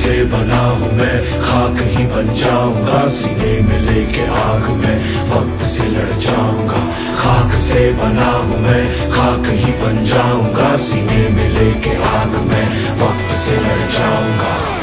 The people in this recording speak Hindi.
से बना हूँ मैं, खाक ही बन जाऊंगा, सीने में लेके आग में वक्त से लड़ जाऊंगा। खाक से बना हूँ मैं, खाक ही बन जाऊंगा, सीने में लेके आग में वक्त से लड़ जाऊंगा।